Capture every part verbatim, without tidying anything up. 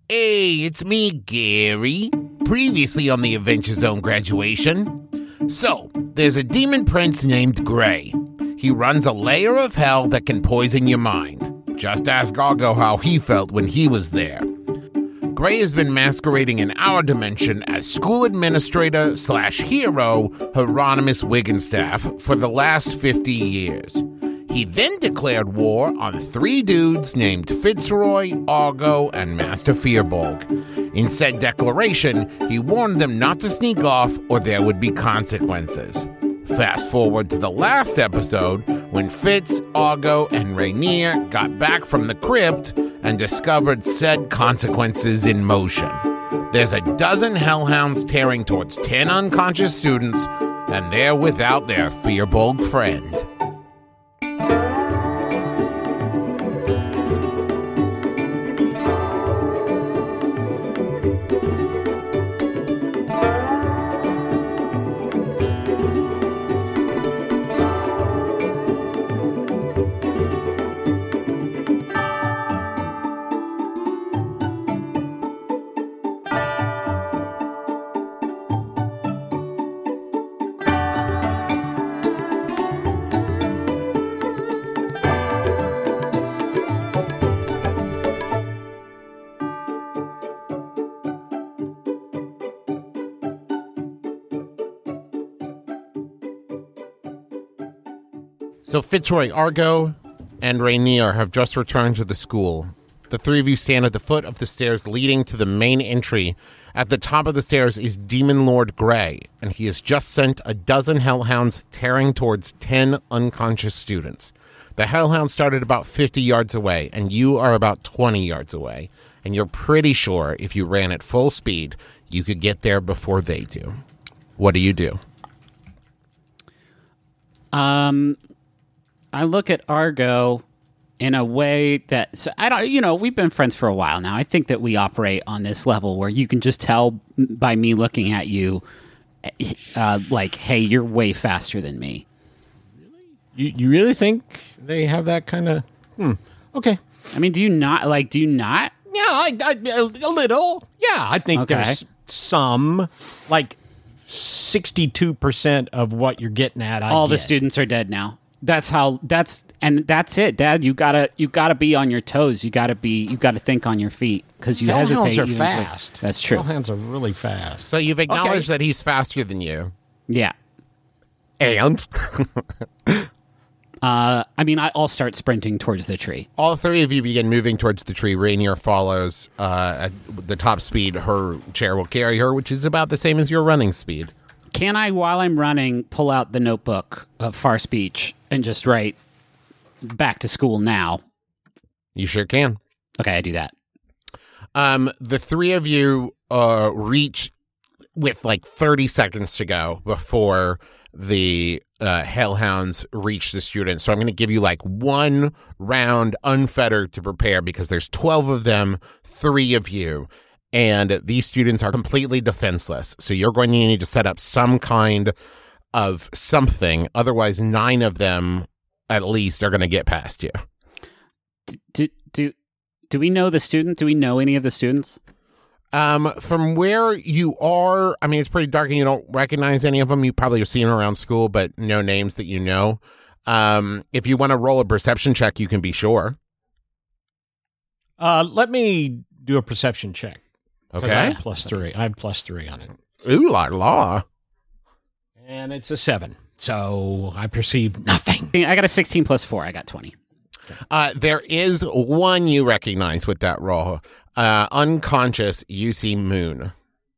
Hey, it's me, Gary. Previously on the Adventure Zone graduation. So, there's a demon prince named Gray. He runs a layer of hell that can poison your mind. Just ask Argo how he felt when he was there. Gray has been masquerading in our dimension as school administrator slash hero Hieronymus Wiggenstaff for the last fifty years. He then declared war on three dudes named Fitzroy, Argo, and Master Fearbolg. In said declaration, he warned them not to sneak off or there would be consequences. Fast forward to the last episode when Fitz, Argo, and Rainier got back from the crypt and discovered said consequences in motion. There's a dozen hellhounds tearing towards ten unconscious students, and they're without their Fearbolg friend. So Fitzroy, Argo, and Rainier have just returned to the school. The three of you stand at the foot of the stairs leading to the main entry. At the top of the stairs is Demon Lord Gray, and he has just sent a dozen hellhounds tearing towards ten unconscious students. The hellhounds started about fifty yards away, and you are about twenty yards away. And you're pretty sure if you ran at full speed, you could get there before they do. What do you do? Um... I look at Argo in a way that, so I don't, you know, we've been friends for a while now. I think that we operate on this level where you can just tell by me looking at you, uh, like, hey, you're way faster than me. Really? You you really think they have that kind of? Hmm. Okay. I mean, do you not like? Do you not? Yeah, I, I a little. Yeah, I think Okay. there's some like sixty-two percent of what you're getting at. I All get. the students are dead now. That's how. That's and that's it, Dad. You gotta you gotta be on your toes. You gotta be. You gotta think on your feet because you Hellhounds hesitate. are even fast. For, that's true. Hellhounds are really fast. So you've acknowledged Okay. that he's faster than you. Yeah. And Uh, I mean, I, I'll start sprinting towards the tree. all three of you begin moving towards the tree. Rainier follows uh, at the top speed her chair will carry her, which is about the same as your running speed. Can I, while I'm running, pull out the notebook of far speech and just write back to school now? You sure can. Okay, I do that. Um, the three of you uh, reach with like thirty seconds to go before the uh, hellhounds reach the students. So I'm going to give you like one round unfettered to prepare because there's twelve of them, three of you. And these students are completely defenseless. So you're going to need to set up some kind of something. Otherwise, nine of them at least are going to get past you. Do do do we know the student? Do we know any of the students? Um, from where you are, I mean, it's pretty dark and you don't recognize any of them. You probably have seen them around school, but no names that you know. Um, if you want to roll a perception check, you can be sure. Uh, let me do a perception check. 'Cause I Okay. have plus three. I have plus three on it. Ooh la la. And it's a seven. So I perceive nothing. I got a sixteen plus four. I got twenty. Uh, there is one you recognize with that roll. Uh, unconscious, you see Moon.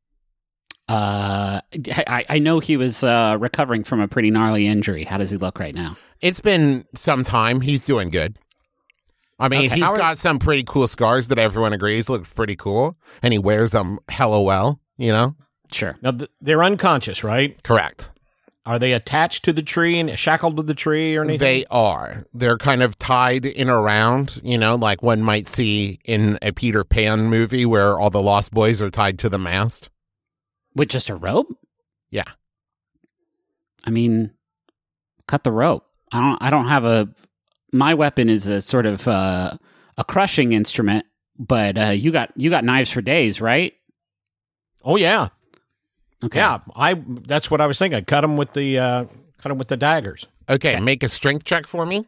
Uh, I, I know he was uh, recovering from a pretty gnarly injury. How does he look right now? It's been some time. He's doing good. I mean, Okay. he's How are- got some pretty cool scars that everyone agrees look pretty cool, and he wears them hella well, you know? Sure. Now, th- they're unconscious, right? Correct. Are they attached to the tree and shackled to the tree or anything? They are. They're kind of tied in a round, you know, like one might see in a Peter Pan movie where all the Lost Boys are tied to the mast. With just a rope? Yeah. I mean, cut the rope. I don't. I don't have a. My weapon is a sort of uh, a crushing instrument, but uh, you got you got knives for days, right? Oh yeah, Okay. yeah. I that's what I was thinking. Cut them with the uh, cut them with the daggers. Okay, Okay. make a strength check for me.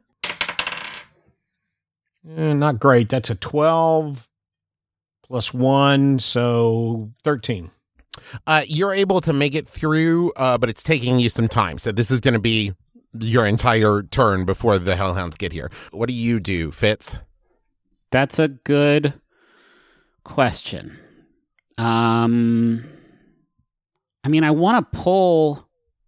Eh, not great. That's a twelve plus one, so thirteen. Uh, you're able to make it through, uh, but it's taking you some time. So this is going to be your entire turn before the Hellhounds get here. What do you do, Fitz? That's a good question. Um, I mean, I want to pull.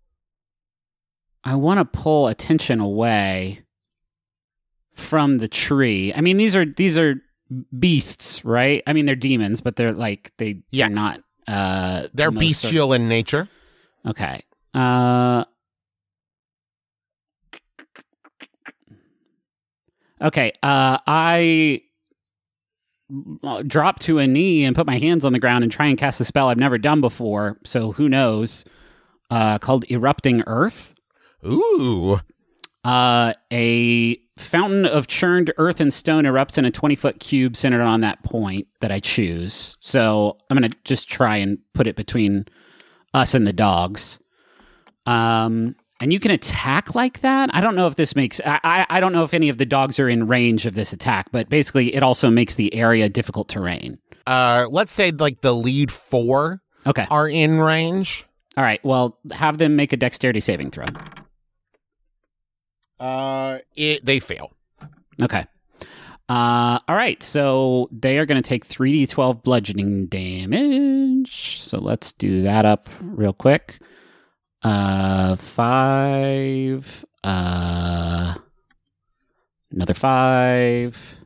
I want to pull attention away from the tree. I mean, these are these are beasts, right? I mean, they're demons, but they're like they Yeah. they're not. Uh, They're most bestial in nature. Of, okay. Uh. Okay. Uh, I drop to a knee and put my hands on the ground and try and cast a spell I've never done before. So who knows? Uh, called Erupting Earth. Ooh. Uh, a fountain of churned earth and stone erupts in a twenty-foot cube centered on that point that I choose. So I'm going to just try and put it between us and the dogs. Um, and you can attack like that. I don't know if this makes... I, I, I don't know if any of the dogs are in range of this attack, but basically it also makes the area difficult terrain. Uh, let's say like the lead four Okay. are in range. All right. Well, have them make a dexterity saving throw. Uh, it, they fail. Okay. Uh, all right. So they are going to take three d twelve bludgeoning damage. So let's do that up real quick. Uh, five. Uh, another five.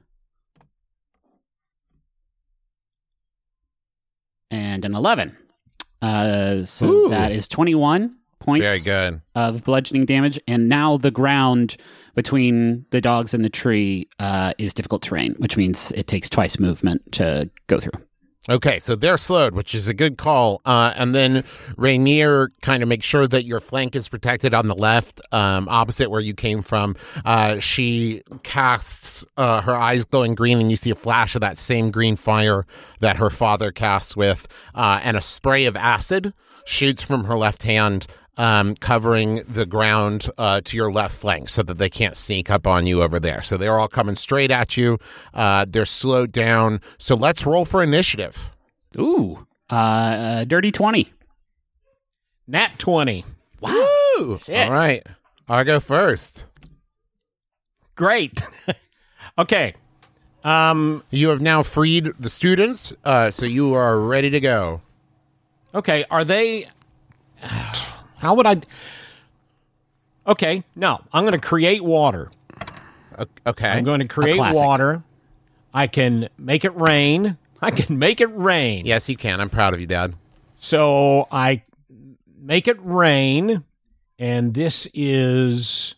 And an eleven. Uh, so Ooh. that is twenty-one points. Very good. Of bludgeoning damage, and now the ground between the dogs and the tree uh, is difficult terrain, which means it takes twice movement to go through. Okay, so they're slowed, which is a good call. Uh, and then Rainier kind of makes sure that your flank is protected on the left, um, opposite where you came from. Uh, she casts uh, her eyes glowing green, and you see a flash of that same green fire that her father casts with, uh, and a spray of acid shoots from her left hand, um, covering the ground uh, to your left flank so that they can't sneak up on you over there. So they're all coming straight at you. Uh, they're slowed down. So let's roll for initiative. Ooh, uh, uh, dirty twenty. Nat twenty. Wow. Woo! Shit. All right. I'll go first. Great. Okay. Um. You have now freed the students, uh, so you are ready to go. Okay. Are they? How would I? Okay. No. I'm going to create water. O- Okay. I'm going to create classic. water. I can make it rain. I can make it rain. Yes, you can. I'm proud of you, Dad. So I make it rain, and this is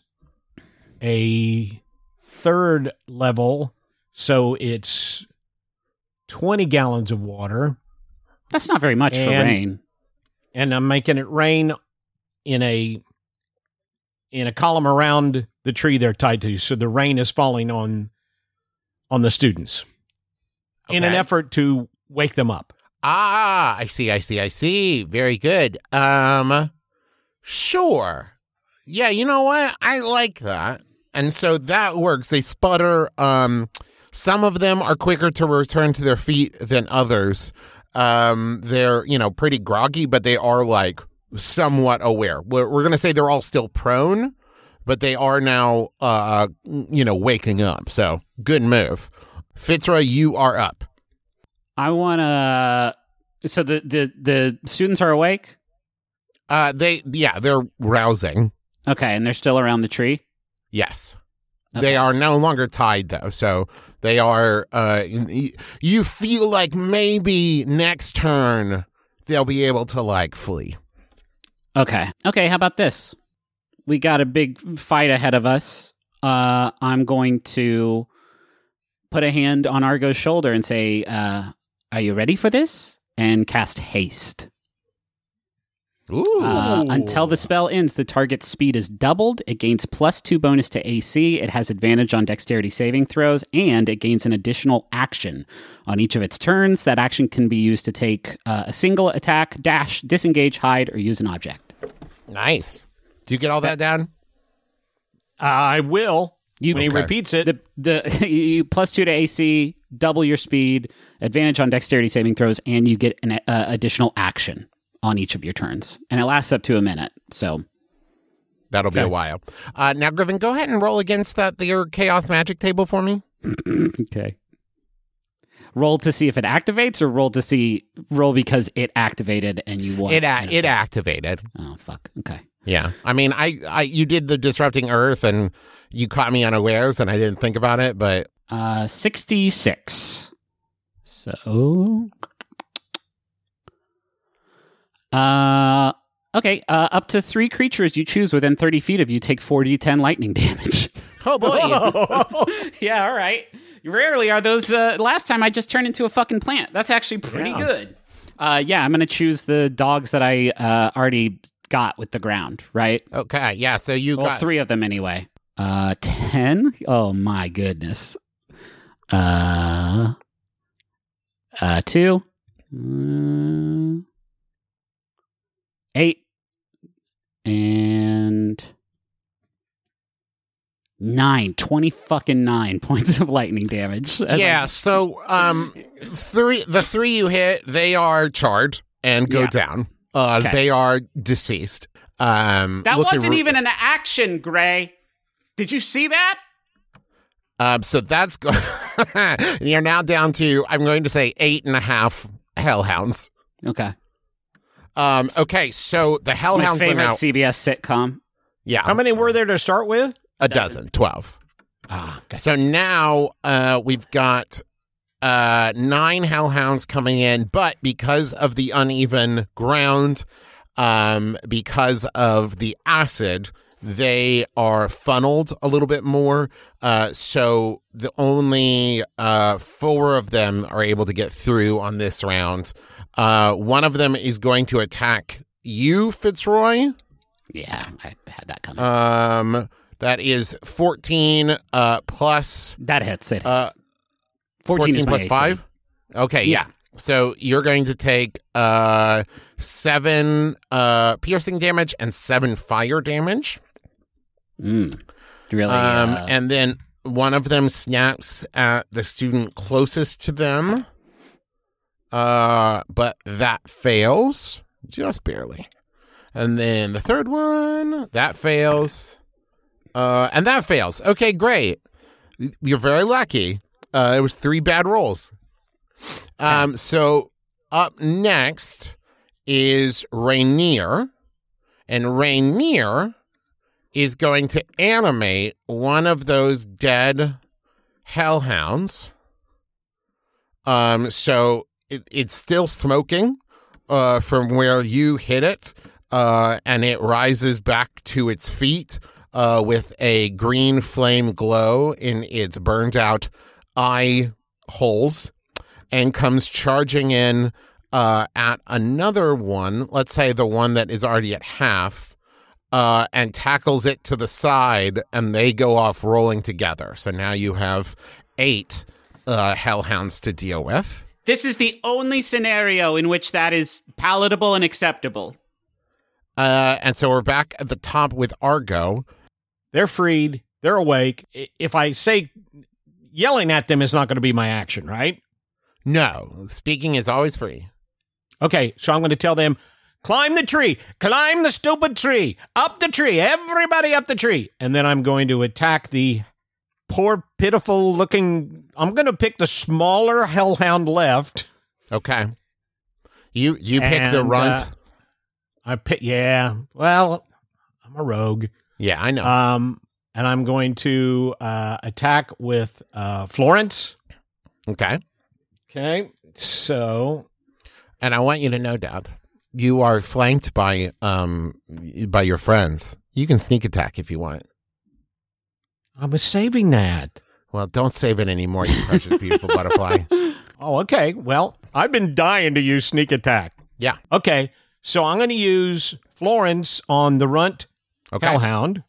a third level, so it's twenty gallons of water, That's not very much for And- rain. and I'm making it rain in a in a column around the tree they're tied to, so the rain is falling on on the students in an Okay. effort to wake them up. Ah, I see, I see, I see. Very good. Um, sure. Yeah, you know what? I like that. And so that works. They sputter. Um, some of them are quicker to return to their feet than others. Um, they're, you know, pretty groggy, but they are like somewhat aware. We're, we're going to say they're all still prone, but they are now, uh, you know, waking up. So good move. Fitzroy, you are up. I want to. So the, the the students are awake. Uh, they, yeah, they're rousing. Okay, and they're still around the tree. Yes. Okay. They are no longer tied, though. So they are, uh, y- you feel like maybe next turn they'll be able to, like, flee. Okay. Okay, how about this? We got a big fight ahead of us. Uh, I'm going to put a hand on Argo's shoulder and say, uh, are you ready for this? And cast haste. Ooh. Uh, until the spell ends, the target's speed is doubled. It gains plus two bonus to A C. It has advantage on dexterity saving throws, and it gains an additional action on each of its turns. That action can be used to take uh, a single attack, dash, disengage, hide, or use an object. Nice. Do you get all that down? I will. You, when he okay. repeats it. The the you plus two to A C, double your speed, advantage on dexterity saving throws, and you get an uh, additional action on each of your turns, and it lasts up to a minute. So that'll okay. be a while. Uh, now, Griffin, go ahead and roll against that your chaos magic table for me. Okay. Roll to see if it activates, or roll to see roll because it activated and you won. It a- it activated. Oh fuck. Okay. Yeah. I mean, I, I you did the disrupting Earth, and you caught me unawares, and I didn't think about it, but uh, sixty-six. So. Uh, okay, uh, up to three creatures you choose within thirty feet of you take four d ten lightning damage. Oh, boy. Yeah, all right. Rarely are those... Uh, last time I just turned into a fucking plant. That's actually pretty yeah. good. Uh, yeah, I'm going to choose the dogs that I uh, already got with the ground, right? Okay, yeah, so you well, got... three of them anyway. Uh, ten? Oh, my goodness. Uh, uh, two? Uh, Eight and nine, twenty fucking nine points of lightning damage. Yeah, so um, three the three you hit, they are charged and go yeah. down. Uh, okay. They are deceased. Um, that wasn't re- even an action, Gray. Did you see that? Um, so that's go- you're now down to, I'm going to say, eight and a half hellhounds. Okay. Um, okay, so the hellhounds my favorite are now C B S sitcom. Yeah. How many were there to start with? A dozen, twelve. Ah, okay. So now uh, we've got uh, nine hellhounds coming in, but because of the uneven ground, um, because of the acid, they are funneled a little bit more. Uh, so the only uh, four of them are able to get through on this round. Uh, one of them is going to attack you, Fitzroy. Yeah, I had that coming. Um, that is fourteen uh, plus... That hits. It hits. Uh, fourteen, fourteen plus five? Okay, yeah. yeah. So you're going to take uh, seven uh, piercing damage and seven fire damage. Mm, really? Um, uh... And then one of them snaps at the student closest to them. Uh, but that fails just barely. And then the third one, that fails. Uh, and that fails. Okay, great. You're very lucky. Uh, it was three bad rolls. Um, so up next is Rainier. And Rainier is going to animate one of those dead hellhounds. Um, so it, it's still smoking uh, from where you hit it, uh, and it rises back to its feet uh, with a green flame glow in its burned out eye holes, and comes charging in uh, at another one, let's say the one that is already at half, uh, and tackles it to the side, and they go off rolling together. So now you have eight uh, hellhounds to deal with. This is the only scenario in which that is palatable and acceptable. Uh, and so we're back at the top with Argo. They're freed. They're awake. If I say yelling at them is not going to be my action, right? No. Speaking is always free. Okay, so I'm going to tell them, climb the tree. Climb the stupid tree. Up the tree. Everybody up the tree. And then I'm going to attack the poor, pitiful looking... I'm going to pick the smaller hellhound left. Okay. You you pick and, the runt. Uh, I pick, yeah. Well, I'm a rogue. Yeah, I know. Um, and I'm going to uh, attack with uh, Florence. Okay. Okay. So, and I want you to know, Dad, you are flanked by um by your friends. You can sneak attack if you want. I was saving that. Well, don't save it anymore, you precious, beautiful butterfly. Oh, okay. Well, I've been dying to use sneak attack. Yeah. Okay. So I'm going to use Florence on the runt Okay. hellhound.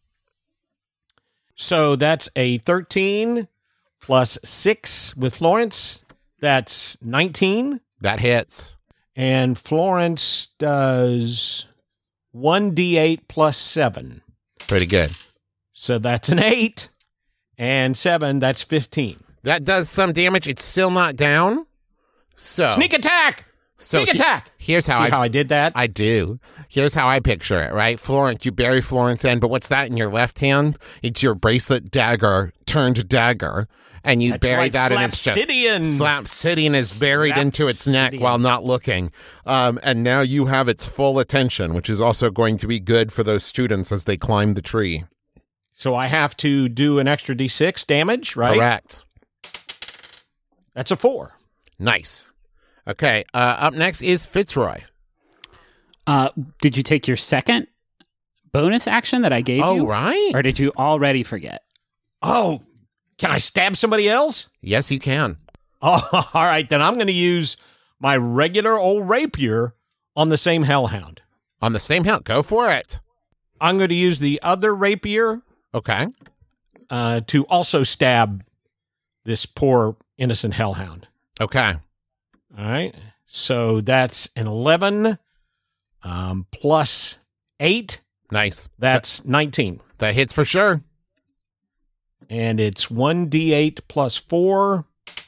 So that's a thirteen plus six with Florence. That's nineteen. That hits. And Florence does one d eight plus seven. Pretty good. So that's an eight. And seven, that's fifteen. That does some damage. It's still not down. So Sneak attack! So Sneak he- attack! Here's how See I how I did that? I do. Here's how I picture it, right? Florence, you bury Florence in, but what's that in your left hand? It's your bracelet dagger turned dagger, and you That's bury right, that in its chest. Slapsidian. Slapsidian is buried into its neck Slapsidian. while not looking. Um, and now you have its full attention, which is also going to be good for those students as they climb the tree. So I have to do an extra d six damage, right? Correct. That's a four. Nice. Okay, uh, up next is Fitzroy. Uh, did you take your second bonus action that I gave Oh, you? right. Or did you already forget? Oh, can I stab somebody else? Yes, you can. Oh, all right. Then I'm going to use my regular old rapier on the same hellhound. On the same hill. Go for it. I'm going to use the other rapier Okay. uh, to also stab this poor innocent hellhound. Okay. All right. So that's an eleven um, plus eight. Nice. That's nineteen. That hits for sure. And it's one d eight plus four.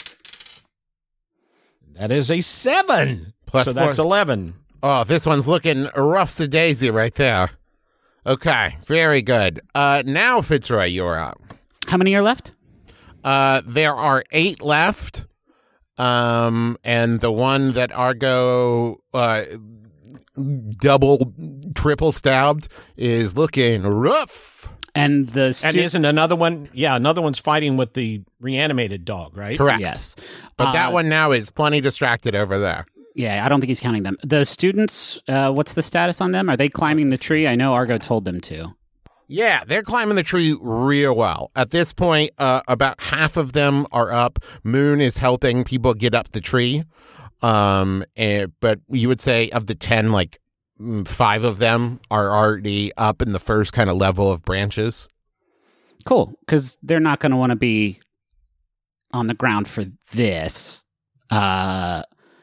That is a seven. Plus so four. that's eleven. Oh, this one's looking rough to daisy right there. Okay, very good. Uh, now, Fitzroy, you're up. How many are left? Uh, there are eight left. Um, and the one that Argo uh, double, triple stabbed is looking rough. And the And stu- isn't another one? Yeah, another one's fighting with the reanimated dog, right? Correct. Yes. But Uh, that one now is plenty distracted over there. Yeah, I don't think he's counting them. The students, uh, what's the status on them? Are they climbing the tree? I know Argo told them to. Yeah, they're climbing the tree real well. At this point, uh, about half of them are up. Moon is helping people get up the tree. Um, and, but you would say of the ten, like mm, five of them are already up in the first kind of level of branches. Cool, because they're not going to want to be on the ground for this. Uh,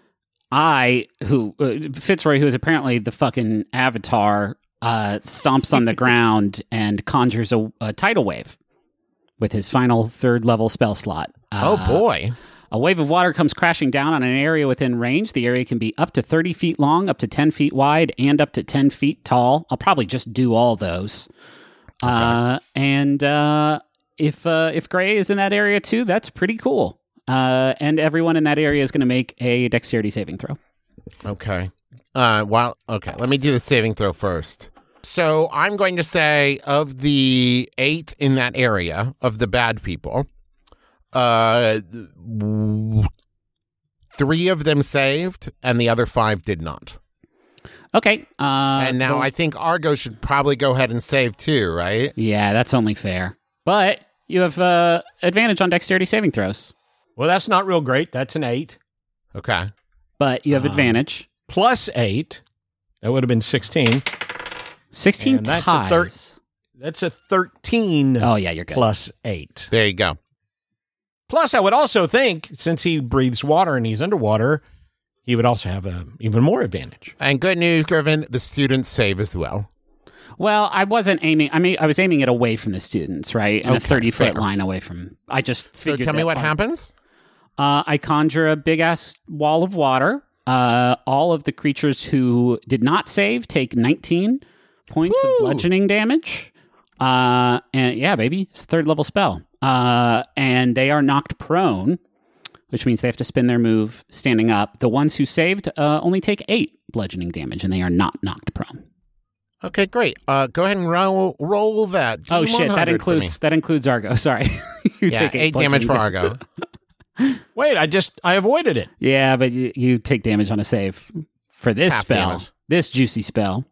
I, who, uh, Fitzroy, who is apparently the fucking avatar, uh, stomps on the ground and conjures a, a tidal wave with his final third level spell slot. Uh, Oh, boy. A wave of water comes crashing down on an area within range. The area can be up to thirty feet long, up to ten feet wide, and up to ten feet tall. I'll probably just do all those. Uh, and uh, if uh, if Gray is in that area too, that's pretty cool. Uh, and everyone in that area is going to make a dexterity saving throw. Okay. Uh, well, okay, let me do the saving throw first. So I'm going to say of the eight in that area, of the bad people, uh, w- three of them saved, and the other five did not. Okay. Uh, and now the- I think Argo should probably go ahead and save too, right? yeah, that's only fair. But you have uh, advantage on dexterity saving throws. Well, that's not real great. That's an eight. Okay. But you have Um, advantage. Plus eight. That would have been sixteen. sixteen and that's a ties. thir- That's a thirteen oh, yeah, you're good. plus eight. There you go. Plus, I would also think, since he breathes water and he's underwater, he would also have a even more advantage. And good news, Griffin, the students save as well. Well, I wasn't aiming. I mean, I was aiming it away from the students, right? And a Okay, thirty-foot fair. line away from... I just So figured tell me that what on- happens. Uh, I conjure a big-ass wall of water. Uh, all of the creatures who did not save take nineteen points Woo! of bludgeoning damage. Uh, and yeah, baby, it's a third-level spell. Uh, and they are knocked prone, which means they have to spin their move standing up. The ones who saved uh, only take eight bludgeoning damage, and they are not knocked prone. Okay, great. Uh, go ahead and roll roll that. Oh D shit, that one hundred for me. includes that includes Argo. Sorry, you Yeah, take eight damage for bludgeoning Argo. Wait, I just, I avoided it. Yeah, but you, you take damage on a save for this Half spell, damage. this juicy spell.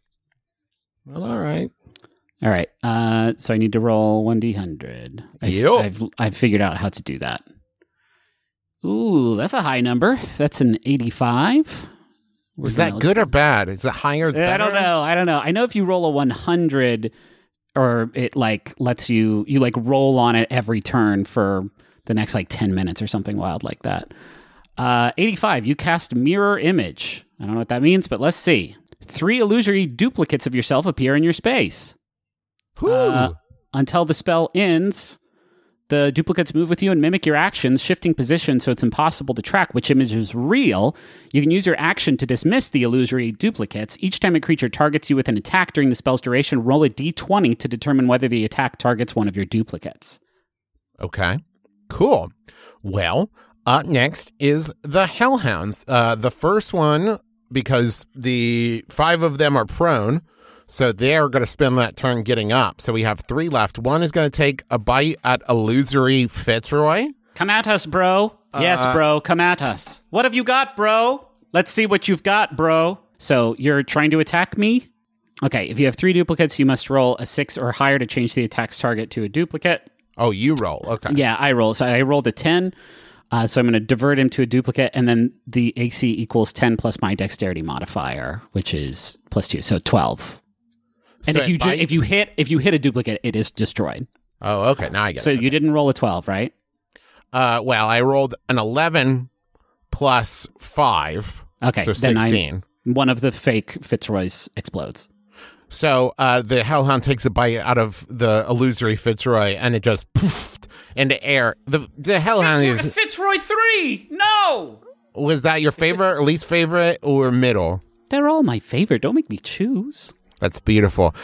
Well, all right. All right, uh, so I need to roll one d hundred. I've, Yep. I've I've figured out how to do that. Ooh, that's a high number. That's an eighty-five. We're Is that gonna- good or bad? Is it higher? Is I better? don't know. I don't know. I know if you roll a one hundred, or it like lets you you like roll on it every turn for the next like ten minutes or something wild like that. Uh, eighty-five. You cast mirror image. I don't know what that means, but let's see. Three illusory duplicates of yourself appear in your space. Whew. Uh, until the spell ends, the duplicates move with you and mimic your actions, shifting position so it's impossible to track which image is real. You can use your action to dismiss the illusory duplicates. Each time a creature targets you with an attack during the spell's duration, roll a d twenty to determine whether the attack targets one of your duplicates. Okay, cool. Well, up next is the Hellhounds. Uh, the first one, because the five of them are prone, so they're going to spend that turn getting up. So we have three left. One is going to take a bite at Illusory Fitzroy. Come at us, bro. Yes, Uh, bro, come at us. What have you got, bro? Let's see what you've got, bro. So you're trying to attack me? Okay, if you have three duplicates, you must roll a six or higher to change the attack's target to a duplicate. Oh, you roll. Okay. Yeah, I roll. So I rolled a ten. Uh, so I'm going to divert him to a duplicate, and then the A C equals ten plus my dexterity modifier, which is plus two, so twelve. And So if you ju- bite- if you hit if you hit a duplicate, it is destroyed. Oh, okay. Now I get So it. you didn't roll a twelve, right? Uh, well, I rolled an eleven plus five. Okay, So then I- sixteen. One of the fake Fitzroys explodes. So uh, the Hellhound takes a bite out of the Illusory Fitzroy, and it just poofed into air. The the Hellhound is... Fitzroy three. No, Was that your favorite, or least favorite, or middle? they're all my favorite. Don't make me choose. That's beautiful.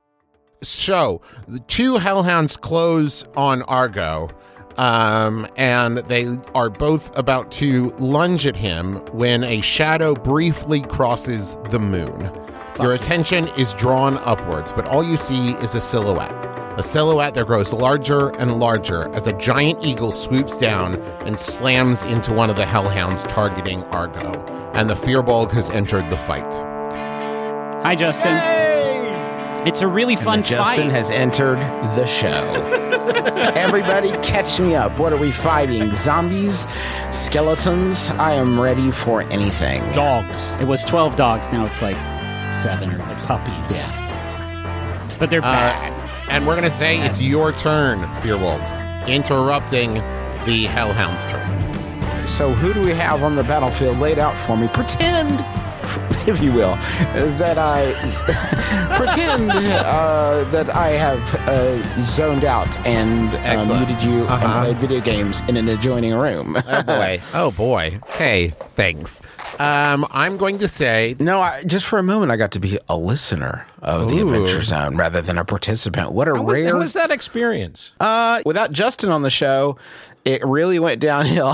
So, the two Hellhounds close on Argo, um, and they are both about to lunge at him when a shadow briefly crosses the moon. Your attention is drawn upwards, but all you see is a silhouette. A silhouette that grows larger and larger as a giant eagle swoops down and slams into one of the Hellhounds targeting Argo. And the Firbolg has entered the fight. Hi, Justin. It's a really fun And Justin fight. has entered the show. Everybody catch me up. What are we fighting? Zombies? Skeletons? I am ready for anything. Dogs. It was twelve dogs. Now it's like seven or like Puppies. Yeah, but they're Uh, bad. and we're going to say it's your turn, Firbolg, interrupting the Hellhound's turn. So who do we have on the battlefield laid out for me? Pretend, if you will, that I pretend uh, that I have uh, zoned out and um, Excellent. muted you Uh-huh. and played video games in an adjoining room. Oh, boy. Oh, boy. Hey, thanks. Um, I'm going to say... No, I, just for a moment, I got to be a listener of the Ooh. Adventure Zone rather than a participant. What a How was, rare... how was that experience? Uh, without Justin on the show, it really went downhill.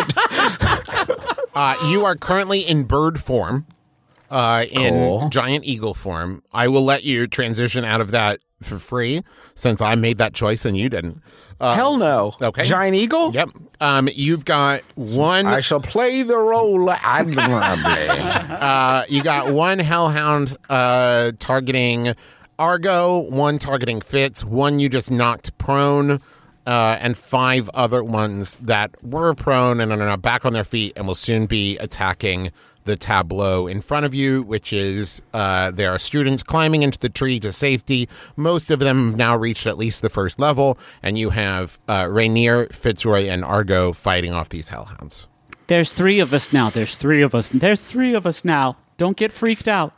Uh, you are currently in bird form, uh, in Cool. giant eagle form. I will let you transition out of that for free since I made that choice and you didn't. Uh, Hell no. okay. Giant Eagle? Yep. Um, you've got one... I shall play the role admirably. Uh, you got one Hellhound uh, targeting Argo, one targeting Fitz, one you just knocked prone, uh, and five other ones that were prone and are now back on their feet and will soon be attacking the tableau in front of you, which is uh, there are students climbing into the tree to safety. Most of them have now reached at least the first level, and you have uh, Rainier, Fitzroy, and Argo fighting off these Hellhounds. There's three of us now. There's three of us. There's three of us now. Don't get freaked out.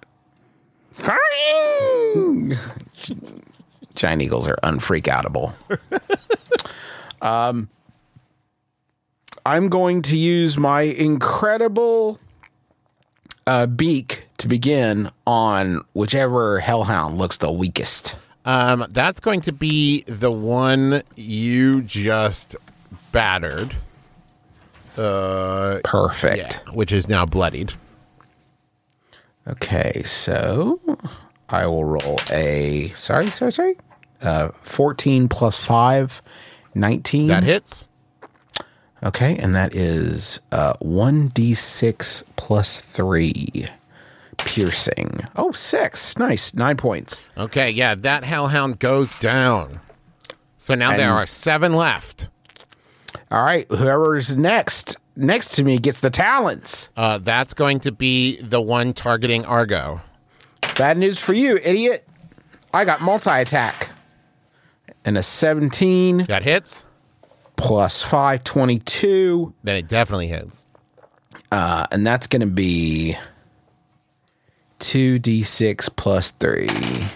Giant Eagles are unfreak-outable. um, I'm going to use my incredible uh, beak to begin on whichever Hellhound looks the weakest. Um, that's going to be the one you just battered. Uh, Perfect. yeah, which is now bloodied. Okay, so I will roll a, sorry, sorry, sorry, uh, fourteen plus five, nineteen. That hits. Okay, and that is uh, one d six plus three, piercing. Oh, six. Nice. Nine points. Okay, yeah, that Hellhound goes down. So now there And- are seven left. All right, whoever's next next to me gets the talons. Uh, that's going to be the one targeting Argo. Bad news for you, idiot. I got multi-attack. And a seventeen. That hits? Plus five, twenty-two. Then it definitely hits. Uh, and that's going to be two d six plus three.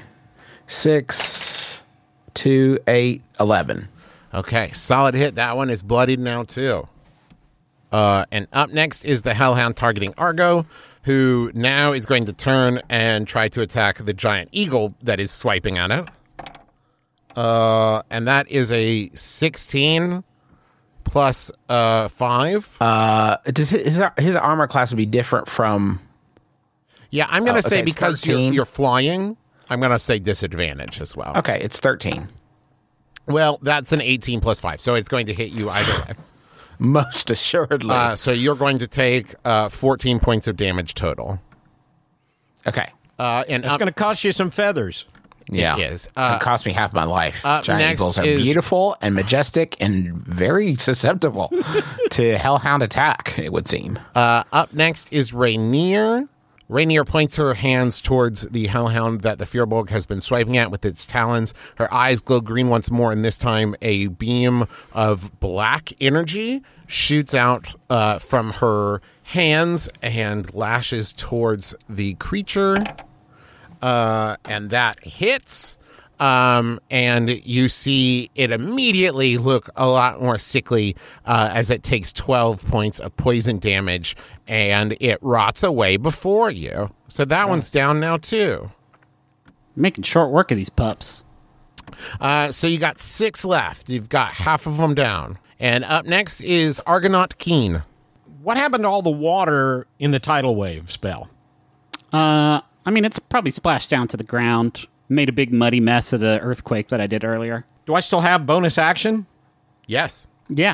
six, two, eight, eleven. Okay, solid hit. That one is bloodied now, too. Uh, and up next is the Hellhound targeting Argo, who now is going to turn and try to attack the giant eagle that is swiping at it. Uh, and that is a sixteen plus uh, five. Uh, does his, his his armor class would be different from... Yeah, I'm going to Oh, say okay, it's because you're, thirteen. you're flying, I'm going to say disadvantage as well. Okay, it's thirteen. Well, that's an eighteen plus five, so it's going to hit you either way. Most assuredly. Uh, so you're going to take uh, fourteen points of damage total. okay. Uh, and It's up, going to cost you some feathers. Yeah. is. It's going Uh, to cost me half my life. up Giant next eagles are is- beautiful and majestic and very susceptible to hellhound attack, it would seem. uh, up next is Rainier. Rainier points her hands towards the hellhound that the Firbolg has been swiping at with its talons. Her eyes glow green once more, and this time a beam of black energy shoots out uh, from her hands and lashes towards the creature. Uh, and that hits. Um, and you see it immediately look a lot more sickly uh, as it takes twelve points of poison damage and it rots away before you. So that one's down now, too. Making short work of these pups. Uh, so you got six left. You've got half of them down. And up next is Argonaut Keen. What happened to all the water in the tidal wave spell? Uh, I mean, it's probably splashed down to the ground. Made a big muddy mess of the earthquake that I did earlier. Do I still have bonus action? Yes. Yeah.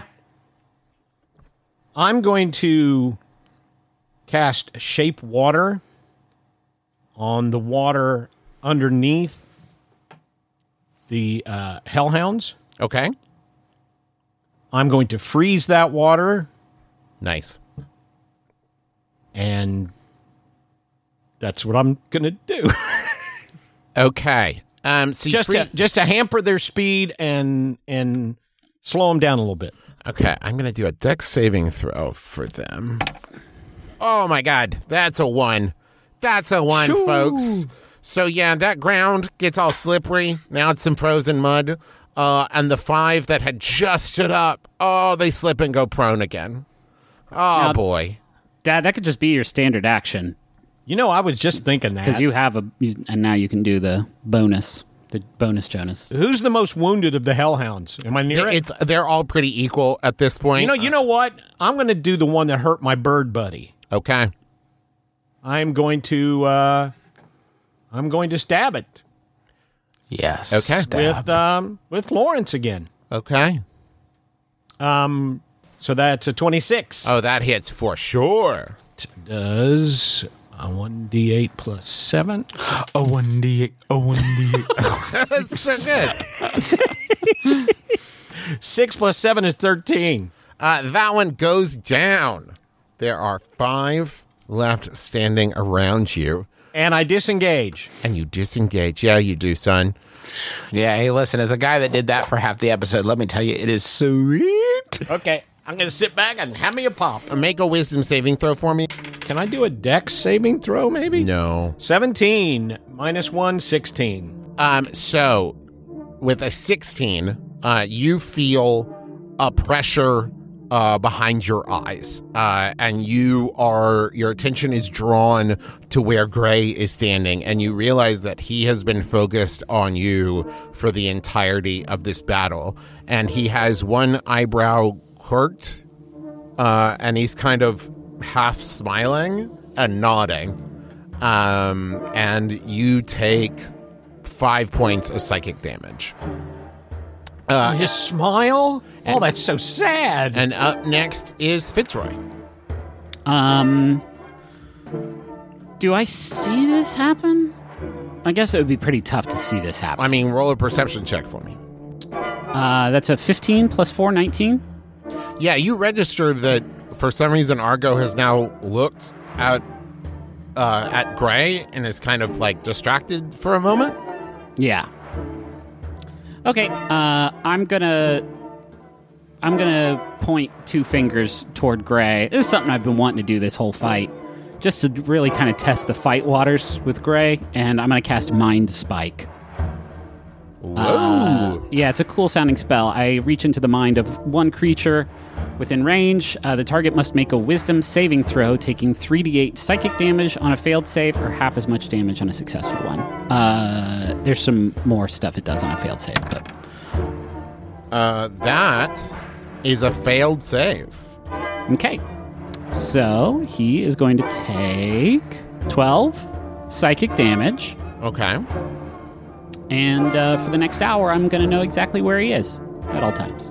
I'm going to cast Shape Water on the water underneath the uh, Hellhounds. Okay. I'm going to freeze that water, Nice. and that's what I'm going to do. Okay. Um, so you just free- to, just to hamper their speed and and slow them down a little bit. Okay, I'm going to do a dex saving throw for them. Oh my god, that's a one. That's a one, Shoo. folks. So yeah, that ground gets all slippery. Now it's some frozen mud. Uh, and the five that had just stood up, oh, they slip and go prone again. Oh, Now- boy. Dad, that could just be your standard action. You know, I was just thinking Because that. you have a... You, and now you can do the bonus. The bonus Jonas. Who's the most wounded of the Hellhounds? Am I near it? It's They're all pretty equal at this point. You know, you know what? I'm going to do the one that hurt my bird buddy. Okay. I'm going to uh, I'm going to stab it Yes. Okay. Stab. with um, with Florence again. Okay. Um, so that's a twenty-six. Oh, that hits for sure. Does a one d eight plus seven? A one d eight. A one d eight. That's so good. Six plus seven is thirteen. Uh, that one goes down. There are five left standing around you, And I disengage. and you disengage. Yeah, you do, son. Yeah, hey, listen, as a guy that did that for half the episode, let me tell you, it is sweet. Okay, I'm going to sit back and have me a pop. Make a wisdom saving throw for me. Can I do a dex saving throw, maybe? No. seventeen minus one, sixteen. Um. So, with a sixteen, uh, you feel a pressure uh, behind your eyes, uh, and you are your attention is drawn to where Gray is standing, and you realize that he has been focused on you for the entirety of this battle, and he has one eyebrow quirked, uh, and he's kind of half smiling and nodding, um, and you take five points of psychic damage. Uh, His smile? Oh, that's so sad. And up next is Fitzroy. Um, do I see this happen? I guess it would be pretty tough to see this happen. I mean, roll a perception check for me. Uh, that's a fifteen plus four, nineteen. Yeah, you register that for some reason, Argo has now looked at uh, at Gray and is kind of like distracted for a moment. Yeah. Okay. Uh, I'm gonna. I'm gonna point two fingers toward Gray. This is something I've been wanting to do this whole fight, just to really kind of test the fight waters with Gray. And I'm gonna cast Mind Spike. Whoa! Uh, yeah, it's a cool sounding spell. I reach into the mind of one creature within range. Uh, the target must make a Wisdom saving throw, taking three d eight psychic damage on a failed save, or half as much damage on a successful one. Uh, there's some more stuff it does on a failed save, but uh, that is a failed save. okay. So he is going to take twelve psychic damage, Okay. and uh, for the next hour, I'm going to know exactly where he is at all times.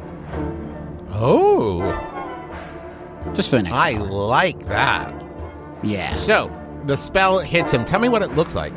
Oh, Just for the next I hour. like that. Yeah. So the spell hits him. Tell me what it looks like.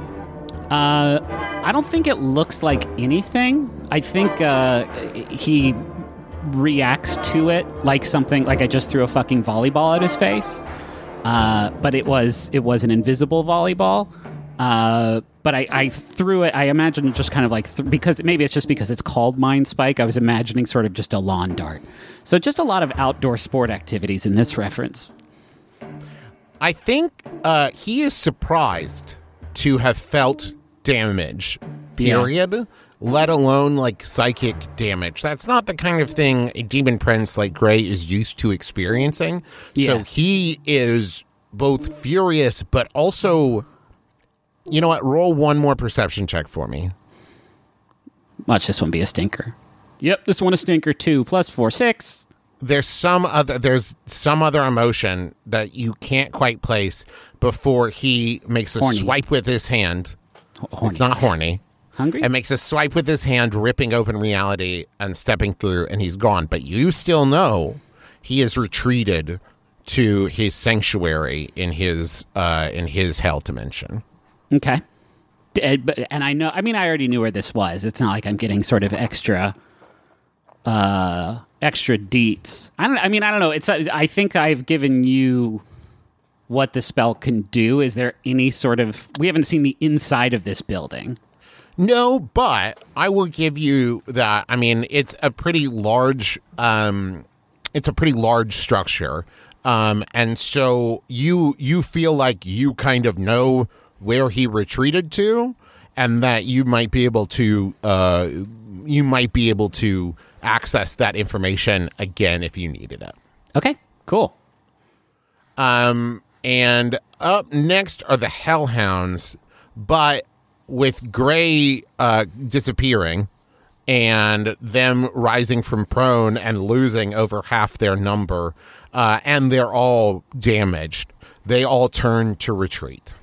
Uh, I don't think it looks like anything. I think uh, he reacts to it like something like I just threw a fucking volleyball at his face. Uh, but it was it was an invisible volleyball. Uh, but I, I threw it. I imagine it just kind of like th- because maybe it's just because it's called Mind Spike. I was imagining sort of just a lawn dart. So just a lot of outdoor sport activities in this reference. I think uh, he is surprised to have felt damage, period, yeah. Let alone like psychic damage. That's not the kind of thing a demon prince like Gray is used to experiencing. Yeah. So he is both furious, but also, you know what? Roll one more perception check for me. Watch this one be a stinker. Yep, this one a stinker too. Plus four, six. There's some other there's some other emotion that you can't quite place before he makes a Horny. swipe with his hand. Horny. It's not horny. Hungry? And makes a swipe with his hand, ripping open reality and stepping through, and he's gone. But you still know he has retreated to his sanctuary in his uh, in his hell dimension. Okay. D- uh, but- And I know, I mean, I already knew where this was. It's not like I'm getting sort of extra, uh, extra deets. I don't, I mean, I don't know. It's, I think I've given you what the spell can do. Is there any sort of, we haven't seen the inside of this building. No, but I will give you that. I mean, it's a pretty large, um, it's a pretty large structure. Um, and so you, you feel like you kind of know where he retreated to, and that you might be able to, uh, you might be able to access that information again if you needed it. Okay, cool. Um, and up next are the Hellhounds, but with Gray uh, disappearing and them rising from prone and losing over half their number, uh, and they're all damaged, they all turn to retreat.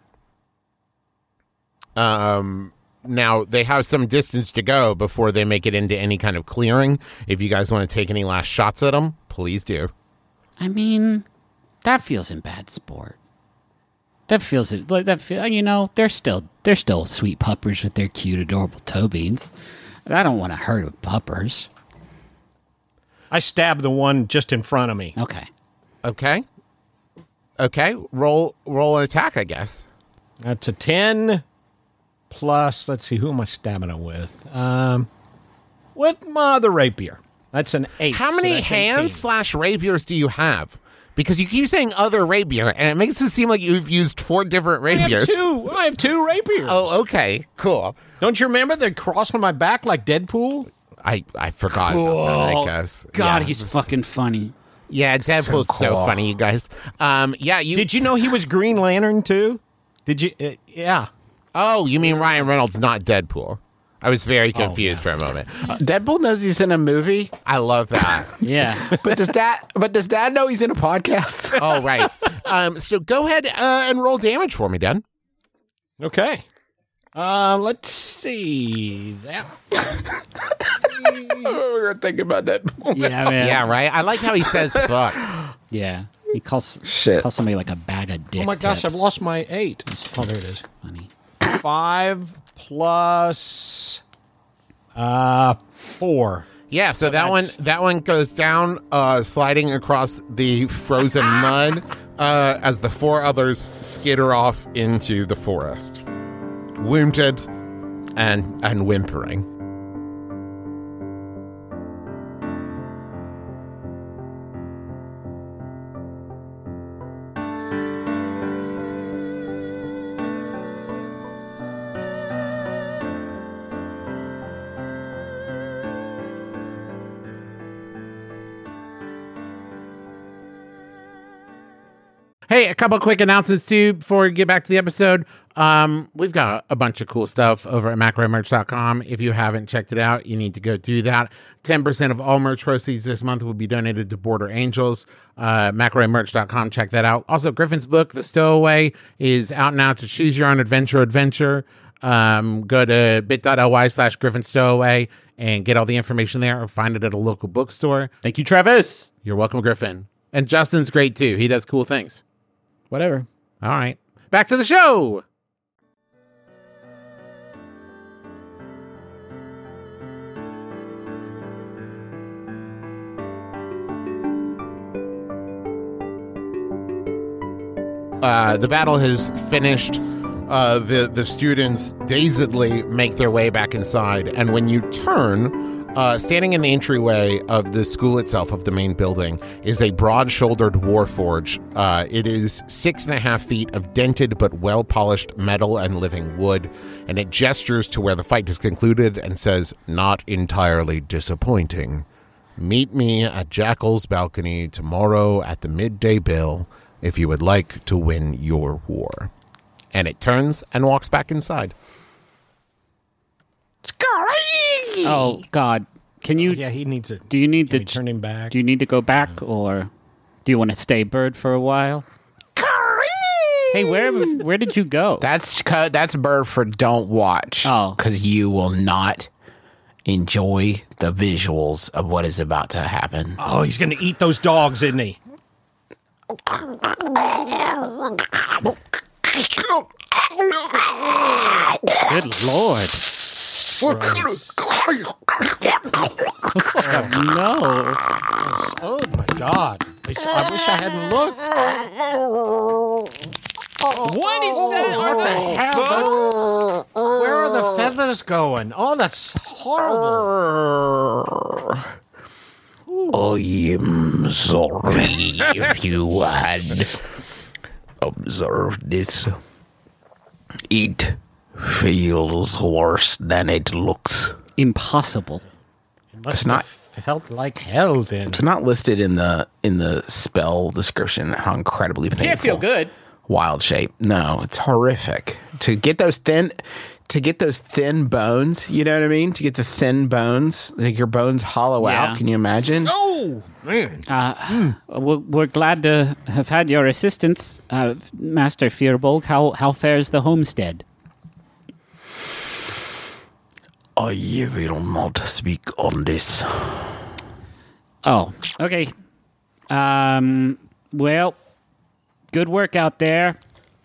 Um, now, they have some distance to go before they make it into any kind of clearing. If you guys want to take any last shots at them, please do. I mean, that feels in bad sport. That feels like that. Feel, you know, they're still they're still sweet puppers with their cute, adorable toe beans. I don't want to hurt puppers. I stabbed the one just in front of me. Okay. Okay. Okay. Roll roll an attack, I guess. That's a ten plus. Let's see, who am I stabbing it with? Um, with my other rapier. That's an eight. How so many that's hands eighteen. slash rapiers do you have? Because you keep saying other rapier, and it makes it seem like you've used four different I have rapiers. two. I have two rapiers. Oh, okay. Cool. Don't you remember they crossed on my back like Deadpool? I, I forgot about that, I guess. God, Yeah. he's fucking funny. Yeah, Deadpool's so, cool. funny, you guys. Um, yeah, you. Did you know he was Green Lantern too? Did you? Uh, yeah. Oh, you mean Ryan Reynolds, not Deadpool? I was very confused for a moment. Deadpool knows he's in a movie, I love that. Yeah. but does dad? But does Dad know he's in a podcast? Oh, right. Um, so go ahead uh, and roll damage for me, Dad. Okay. Uh, let's see that. We were thinking about Deadpool. Yeah, man. Yeah, right. I like how he says "fuck." Yeah. He calls Shit. calls somebody like a bag of dick. Oh my gosh, tips. I've lost my eight. Oh, there it is. Funny. Five plus uh four. Yeah, so that one that one goes down, uh, sliding across the frozen mud uh, as the four others skitter off into the forest, wounded and and whimpering. Hey, a couple quick announcements, too, before we get back to the episode. Um, we've got a bunch of cool stuff over at McElroy Merch dot com. If you haven't checked it out, you need to go do that. ten percent of all merch proceeds this month will be donated to Border Angels. Uh, McElroy Merch dot com, check that out. Also, Griffin's book, The Stowaway, is out now to choose your own adventure adventure. Um, go to bit.ly slash Griffin Stowaway and get all the information there, or find it at a local bookstore. Thank you, Travis. You're welcome, Griffin. And Justin's great, too. He does cool things. Whatever. All right. Back to the show. Uh, the battle has finished. Uh, the, the students dazedly make their way back inside. And when you turn... Uh, standing in the entryway of the school itself, of the main building, is a broad-shouldered warforge. Uh, it is six and a half feet of dented but well-polished metal and living wood, and it gestures to where the fight is concluded and says, "Not entirely disappointing. Meet me at Jackal's balcony tomorrow at the midday bell if you would like to win your war." And it turns and walks back inside. Oh God! Can you? Oh, yeah, he needs it. Do you need Can to we turn him back? Do you need to go back, or do you want to stay bird for a while? Hey, where where did you go? That's co- that's bird for don't watch. Oh. Because you will not enjoy the visuals of what is about to happen. Oh, he's going to eat those dogs, isn't he? Good Lord! No. Oh, my God. I, I wish I hadn't looked. What is that? What the hell? Where are the feathers going? Oh, that's horrible. I am sorry if you had observed this. It feels worse than it looks. Impossible. It must It's not- have felt like hell then. It's not listed in the in the spell description how incredibly painful. Can't feel good. Wild shape. No, it's horrific. To get those thin to get those thin bones, you know what I mean? To get the thin bones, like your bones hollow Yeah. out. Can you imagine? Oh, man. We're, we're glad to have had your assistance, uh, Master Fearbolg. How how fares the homestead? I will not speak on this. Oh, okay. Um. Well, good work out there.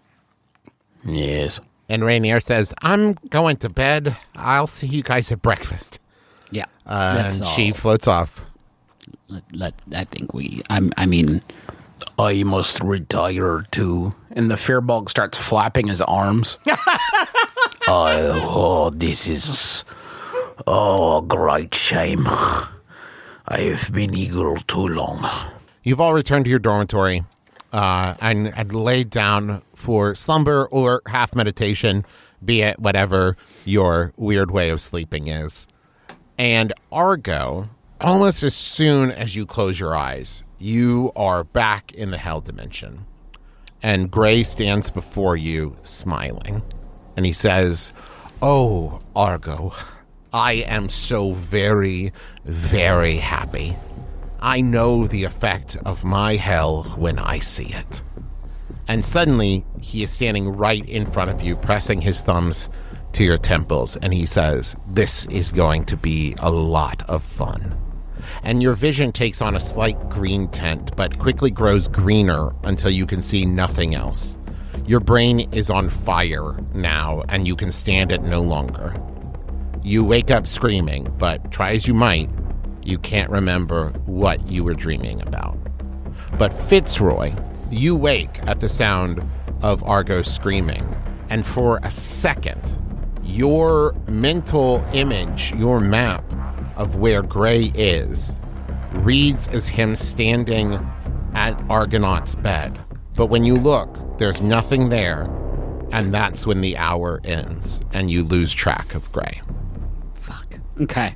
Yes. And Rainier says, "I'm going to bed. I'll see you guys at breakfast." Yeah. Uh, that's and all. she floats off. Let, let, I think we. I'm. I mean. I must retire too. And the Fearbulk starts flapping his arms. oh, oh, this is oh, a great shame. I have been eagle too long. You've all returned to your dormitory uh, and, and laid down for slumber or half meditation, be it whatever your weird way of sleeping is. And Argo, almost as soon as you close your eyes, you are back in the hell dimension. And Gray stands before you, smiling. And he says, "Oh, Argo, I am so very, very happy. I know the effect of my hell when I see it." And suddenly, he is standing right in front of you, pressing his thumbs to your temples. And he says, "This is going to be a lot of fun." And your vision takes on a slight green tint, but quickly grows greener until you can see nothing else. Your brain is on fire now, and you can stand it no longer. You wake up screaming, but try as you might, You can't remember what you were dreaming about. But Fitzroy, you wake at the sound of Argo screaming, and for a second, your mental image, your map of where Gray is, reads as him standing at Argonaut's bed. But when you look, there's nothing there, and that's when the hour ends, and you lose track of Gray. Fuck. Okay.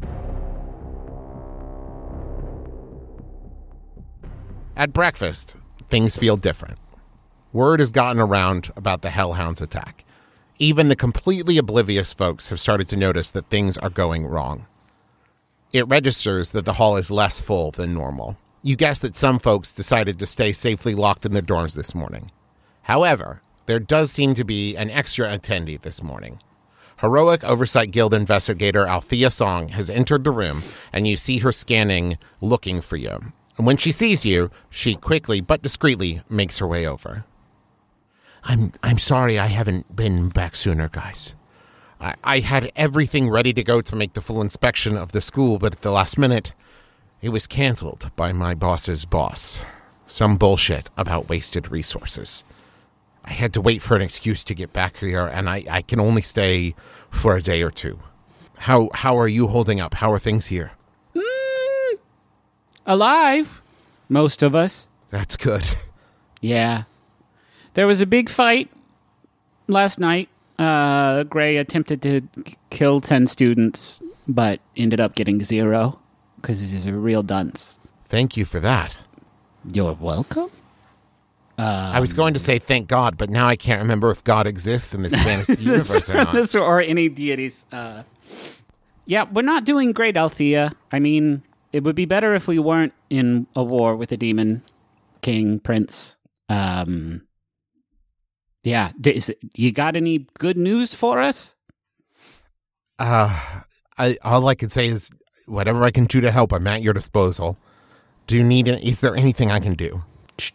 At breakfast, things feel different. Word has gotten around about the Hellhounds attack. Even the completely oblivious folks have started to notice that things are going wrong. It registers that the hall is less full than normal. You guess that some folks decided to stay safely locked in their dorms this morning. However, there does seem to be an extra attendee this morning. Heroic Oversight Guild investigator Althea Song has entered the room, and you see her scanning, looking for you. And when she sees you, she quickly but discreetly makes her way over. I'm I'm sorry I haven't been back sooner, guys. I, I had everything ready to go to make the full inspection of the school, but at the last minute, it was canceled by my boss's boss. Some bullshit about wasted resources. I had to wait for an excuse to get back here, and I, I can only stay for a day or two. How how are you holding up? How are things here? Mm, alive. Most of us. That's good. Yeah. There was a big fight last night. Uh, Gray attempted to k- kill ten students, but ended up getting zero, because he's a real dunce. Thank you for that. You're welcome. Um, I was going to say thank God, but now I can't remember if God exists in this fantasy universe or not. This or any deities. Uh, yeah, we're not doing great, Althea. I mean, it would be better if we weren't in a war with a demon king prince. Um, yeah, D- is it, you got any good news for us? Uh, I all I can say is whatever I can do to help, I'm at your disposal. Do you need? An, is there anything I can do?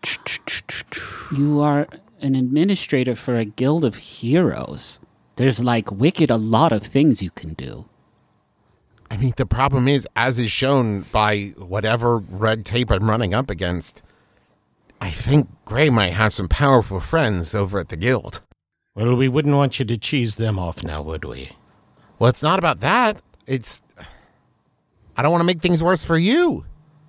You are an administrator for a guild of heroes. There's like wicked a lot of things you can do. I mean, the problem is, as is shown by whatever red tape I'm running up against, I think Gray might have some powerful friends over at the guild. Well, we wouldn't want you to cheese them off now, would we? Well, it's not about that. It's... I don't want to make things worse for you.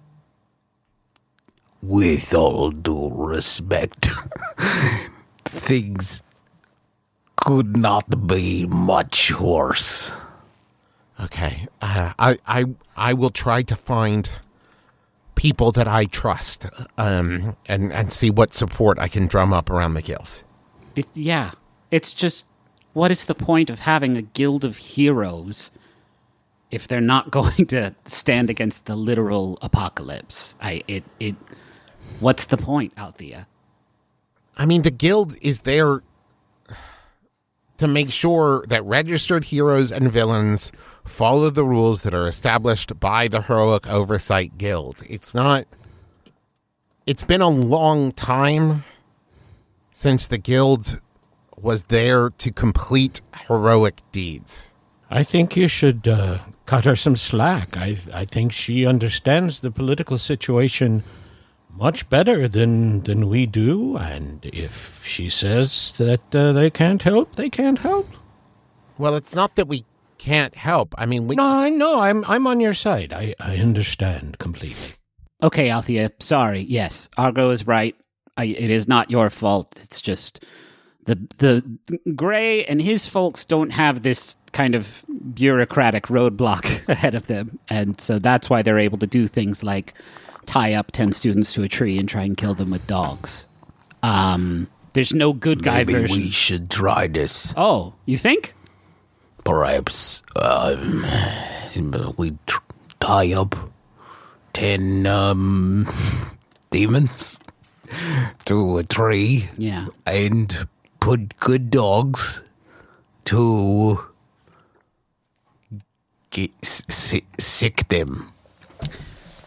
With all due respect, things could not be much worse. Okay, uh, I, I, I will try to find people that I trust, um, and, and see what support I can drum up around the guilds. It, yeah, it's just, what is the point of having a guild of heroes if they're not going to stand against the literal apocalypse? I it it. What's the point, Althea? I mean, the guild is there to make sure that registered heroes and villains follow the rules that are established by the Heroic Oversight Guild. It's not... It's been a long time since the guild was there to complete heroic deeds. I think you should uh, cut her some slack. I, I think she understands the political situation much better than than we do, and if she says that uh, they can't help, they can't help. Well, it's not that we can't help. I mean, we... No, I know. I'm I'm on your side. I, I understand completely. Okay, Althea, sorry. Yes, Argo is right. I, it is not your fault. It's just the the Gray and his folks don't have this kind of bureaucratic roadblock ahead of them, and so that's why they're able to do things like tie up ten students to a tree and try and kill them with dogs. Um, there's no good guy Maybe version. we should try this. Oh, you think? Perhaps um, we tr- tie up ten um, demons to a tree, Yeah. and put good dogs to get, s- sick them.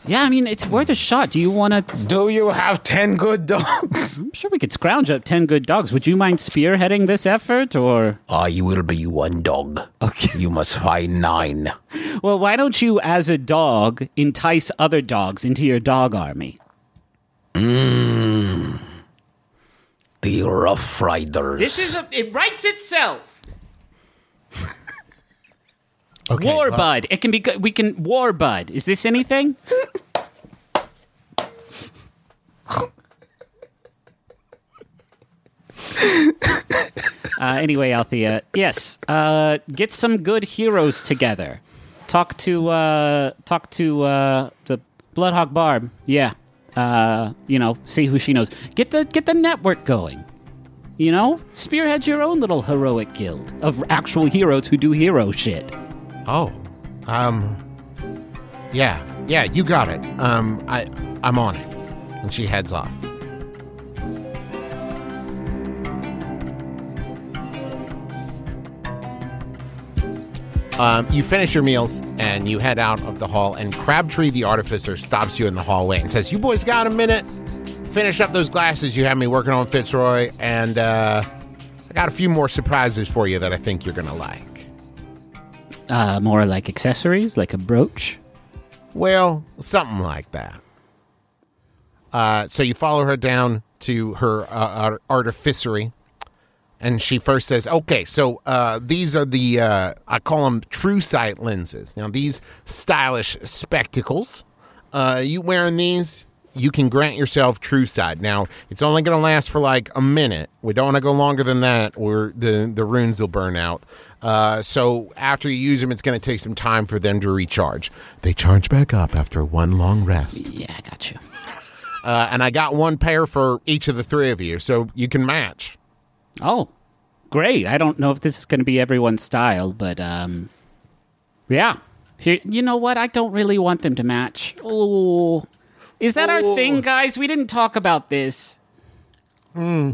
Yeah, I mean, it's worth a shot. Do you want to... Do you have ten good dogs? I'm sure we could scrounge up ten good dogs. Would you mind spearheading this effort, or... I will be one dog. Okay. You must find nine. Well, why don't you, as a dog, entice other dogs into your dog army? Mmm. The Rough Riders. This is a... It writes itself. Okay, Warbud. well- It can be... good- We can... Warbud. Is this anything? uh, anyway, Althea. Yes. Uh, get some good heroes together. Talk to... Uh, talk to uh, the Bloodhawk Barb. Yeah. Uh, you know, see who she knows. Get the get the network going. You know? Spearhead your own little heroic guild of actual heroes who do hero shit. Oh, um, yeah, yeah, you got it. Um, I, I'm on it. And she heads off. Um, you finish your meals and you head out of the hall, and Crabtree the Artificer stops you in the hallway and says, "You boys got a minute? Finish up those glasses you had me working on, Fitzroy, and uh, I got a few more surprises for you that I think you're gonna like." Uh, more like accessories, like a brooch. Well, something like that. Uh, so you follow her down to her uh, artificery, and she first says, "Okay, so uh, these are the uh, I call them true sight lenses. Now, these stylish spectacles, uh, you wearing these, you can grant yourself true sight. Now, it's only going to last for like a minute. We don't want to go longer than that, or the the runes will burn out." Uh, so after you use them, it's going to take some time for them to recharge. They charge back up after one long rest. Yeah, I got you. Uh, and I got one pair for each of the three of you, so you can match. Oh, great. I don't know if this is going to be everyone's style, but, um, yeah. Here, you know what? I don't really want them to match. Oh, is that our thing, guys? We didn't talk about this. You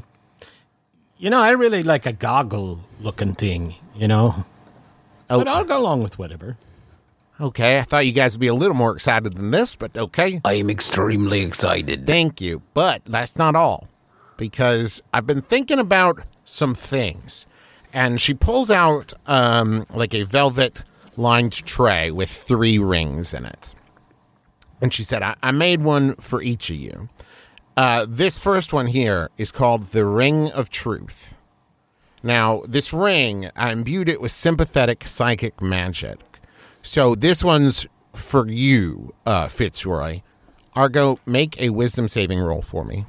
know, I really like a goggle-looking thing, you know? Oh. But I'll go along with whatever. Okay, I thought you guys would be a little more excited than this, but okay. I am extremely excited. Thank you. But that's not all, because I've been thinking about some things. And she pulls out um, like a velvet-lined tray with three rings in it. And she said, I, I made one for each of you. Uh, this first one here is called the Ring of Truth. Now, this ring, I imbued it with sympathetic psychic magic. So this one's for you, uh, Fitzroy. Argo, make a wisdom saving roll for me.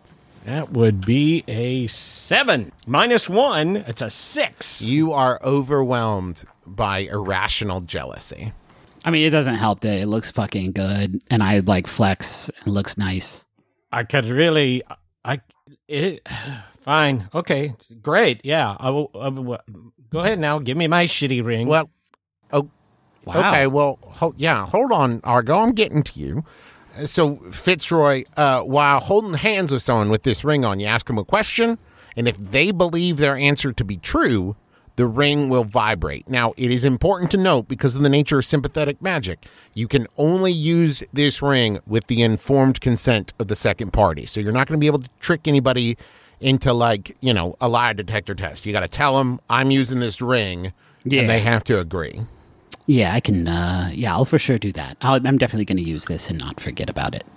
That would be a seven. Minus one, it's a six. You are overwhelmed by irrational jealousy. I mean, it doesn't help that it looks fucking good, and I, like, flex, and it looks nice. I could really, I, it, fine, okay, great, yeah. I will, I will, go ahead now, give me my shitty ring. Well, oh, Wow. okay, well, ho- yeah, hold on, Argo, I'm getting to you. So, Fitzroy, uh, while holding hands with someone with this ring on, you ask them a question, and if they believe their answer to be true, the ring will vibrate. Now, it is important to note, because of the nature of sympathetic magic, you can only use this ring with the informed consent of the second party. So you're not going to be able to trick anybody into, like, you know, a lie detector test. You got to tell them, I'm using this ring, Yeah. and they have to agree. Yeah, I can, uh, yeah, I'll for sure do that. I'll, I'm definitely going to use this and not forget about it.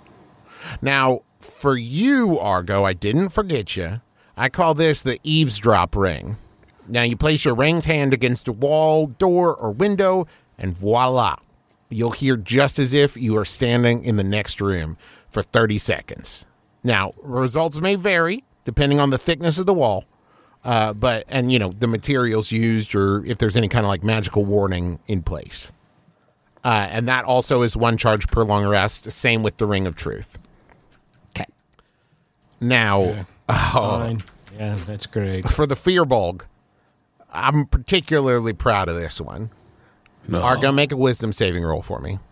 Now, for you, Argo, I didn't forget you. I call this the eavesdrop ring. Now, you place your ringed hand against a wall, door, or window, and voila. You'll hear just as if you are standing in the next room for thirty seconds. Now, results may vary depending on the thickness of the wall, uh, but, and, you know, the materials used or if there's any kind of, like, magical warning in place. Uh, and that also is one charge per long rest, same with the Ring of Truth. Okay. Now, Yeah. oh, Fine. Yeah, that's great. for the Fearbulg, I'm particularly proud of this one. No. Argo, make a wisdom saving roll for me.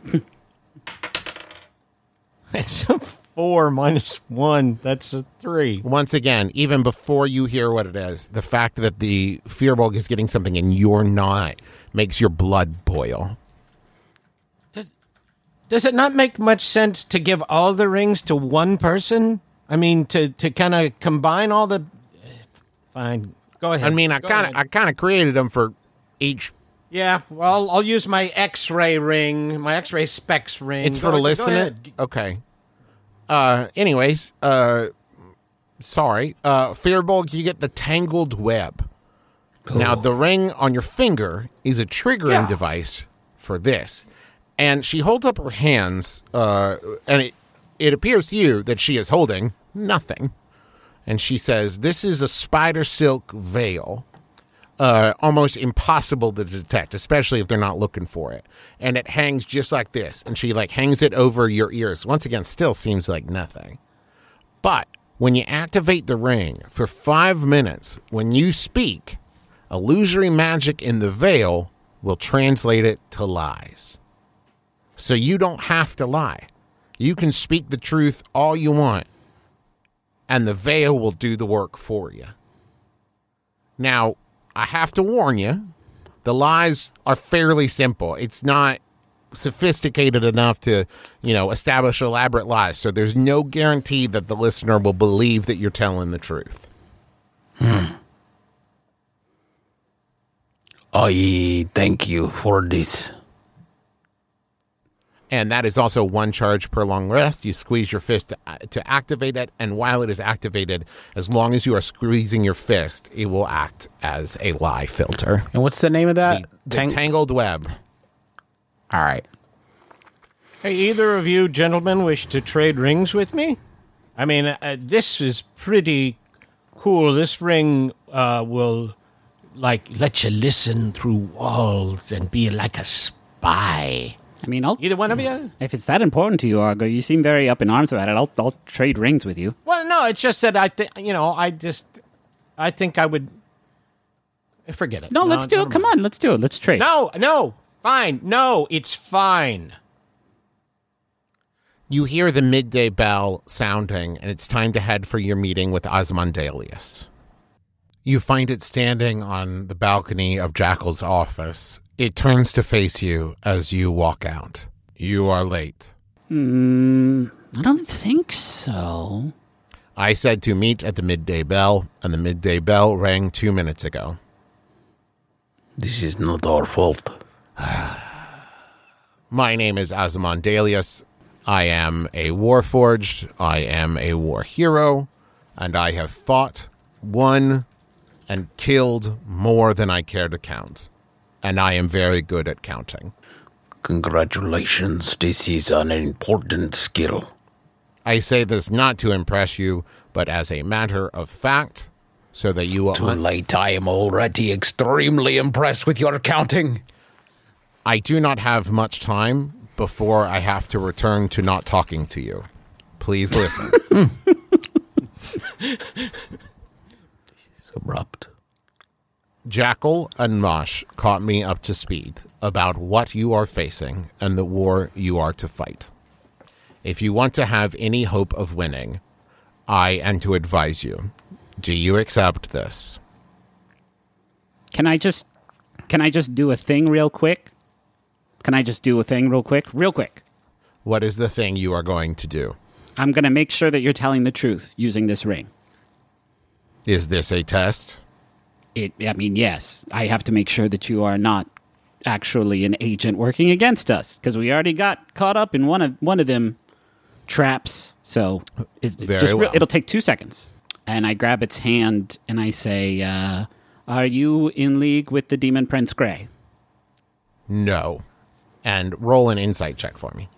It's a four minus one. That's a three. Once again, even before you hear what it is, the fact that the Fearbulg is getting something and you're not makes your blood boil. does it not make much sense to give all the rings to one person? I mean, to, to kind of combine all the... Fine. Go ahead. I mean, I Go kind of ahead. I kind of created them for each. Yeah, well, I'll use my X-ray ring, my X-ray specs ring. It's for Go- the go listener. ahead. Okay. Uh. Anyways. Uh. Sorry. Uh. Fearbolg, you get the tangled web. Now, the ring on your finger is a triggering Yeah. device for this. And she holds up her hands, uh, and it, it appears to you that she is holding nothing. And she says, this is a spider silk veil. Uh, almost impossible to detect, especially if they're not looking for it. And it hangs just like this. And she, like, hangs it over your ears. Once again, still seems like nothing. But when you activate the ring for five minutes, when you speak, illusory magic in the veil will translate it to lies. So you don't have to lie. You can speak the truth all you want, and the veil will do the work for you. Now, I have to warn you, the lies are fairly simple. It's not sophisticated enough to, you know, establish elaborate lies. So there's no guarantee that the listener will believe that you're telling the truth. Hmm. I thank you for this. And that is also one charge per long rest. You squeeze your fist to, to activate it, and while it is activated, as long as you are squeezing your fist, it will act as a lie filter. And what's the name of that? The Tang- tangled web. All right. Hey, either of you gentlemen wish to trade rings with me? I mean, uh, this is pretty cool. This ring uh, will, like, let you listen through walls and be like a spy. I mean, I'll, Either one of you? if it's that important to you, Argo, you seem very up in arms about it. I'll, I'll trade rings with you. Well, no, it's just that I think, you know, I just, I think I would, forget it. No, let's do never it. Come mind. on, let's do it. Let's trade. No, no, fine. No, it's fine. You hear the midday bell sounding, and it's time to head for your meeting with Ozymandias. You find it standing on the balcony of Jackal's office. It turns to face you as you walk out. You are late. Mm, I don't think so. I said to meet at the midday bell, and the midday bell rang two minutes ago. This is not our fault. My name is Ozymandias. I am a warforged. I am a war hero, and I have fought, won, and killed more than I care to count. And I am very good at counting. Congratulations, this is an important skill. I say this not to impress you, but as a matter of fact, so that you will... Too late, I am already extremely impressed with your counting. I do not have much time before I have to return to not talking to you. Please listen. Abrupt. Jackal and Mosh caught me up to speed about what you are facing and the war you are to fight. If you want to have any hope of winning, I am to advise you. Do you accept this? Can I just, can I just do a thing real quick? Can I just do a thing real quick? Real quick. What is the thing you are going to do? I'm going to make sure that you're telling the truth using this ring. Is this a test? It, I mean, yes, I have to make sure that you are not actually an agent working against us, because we already got caught up in one of one of them traps. So it's Very just re- well. it'll take two seconds. And I grab its hand and I say, uh, "Are you in league with the Demon Prince Grey?" No. And roll an insight check for me.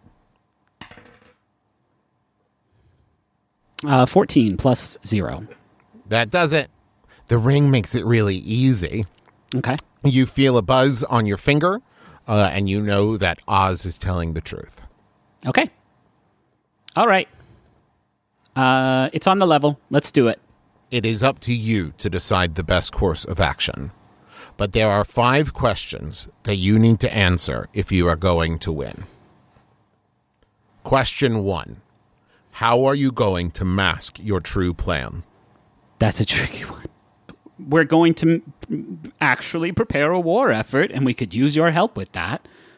Uh, Fourteen plus zero. That does it. The ring makes it really easy. Okay. You feel a buzz on your finger, uh, and you know that Oz is telling the truth. Okay. All right. Uh, it's on the level. Let's do it. It is up to you to decide the best course of action. But there are five questions that you need to answer if you are going to win. Question one. How are you going to mask your true plan? That's a tricky one. We're going to m- actually prepare a war effort, and we could use your help with that.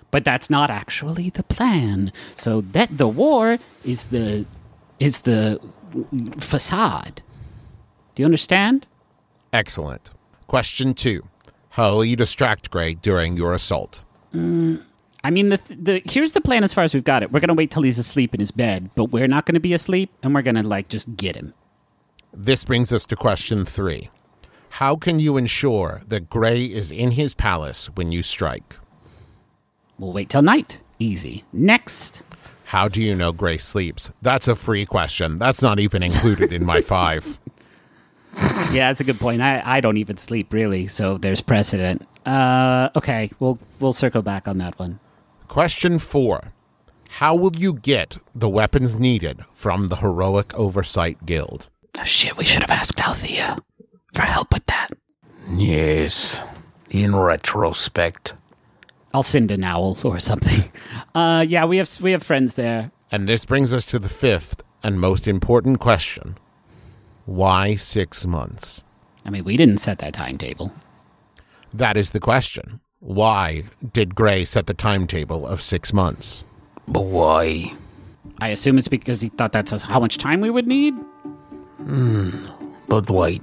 But that's not actually the plan. So that the war is the is the facade. Do you understand? Excellent. Question two. How will you distract Gray during your assault? Mm, I mean, the, the here's the plan as far as we've got it. We're going to wait till he's asleep in his bed, but we're not going to be asleep, and we're going to, like, just get him. This brings us to question three. How can you ensure that Gray is in his palace when you strike? We'll wait till night. Easy. Next. How do you know Gray sleeps? That's a free question. That's not even included in my five. Yeah, that's a good point. I, I don't even sleep, really, so there's precedent. Uh, okay, we'll we'll circle back on that one. Question four. How will you get the weapons needed from the Heroic Oversight Guild? Oh, shit, we should have asked Althea for help with that. Yes, in retrospect. I'll send an owl or something. Uh, yeah, we have we have friends there. And this brings us to the fifth and most important question. Why six months? I mean, we didn't set that timetable. That is the question. Why did Gray set the timetable of six months? But why? I assume it's because he thought that's how much time we would need? Hmm. But wait.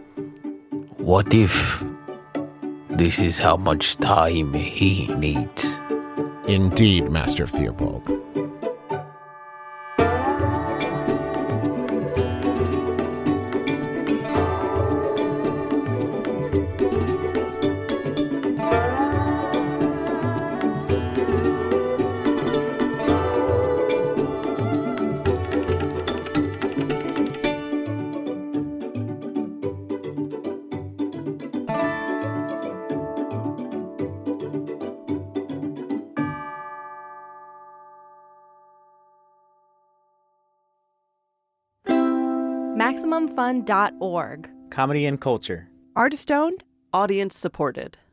What if this is how much time he needs? Indeed, Master Firbolg. Maximum Fun dot org. Comedy and culture. Artist owned. Audience supported.